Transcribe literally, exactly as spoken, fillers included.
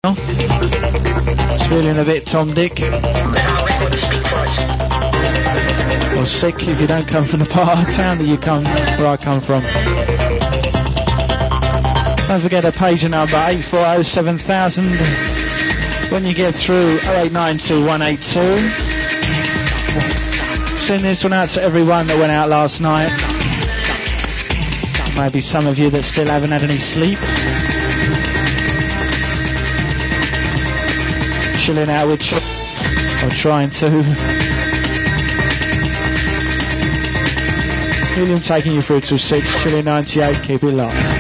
It's feeling a bit Tom Dick. Or sick if you don't come from the part of town that you come, where I come from. Don't forget the pager number eight four oh seven thousand. When you get through oh eight nine two one eight two. Send this one out to everyone that went out last night. Maybe some of you that still haven't had any sleep. Chilling out with ch- or trying to. William taking you through till six, chilling ninety-eight, keep it locked.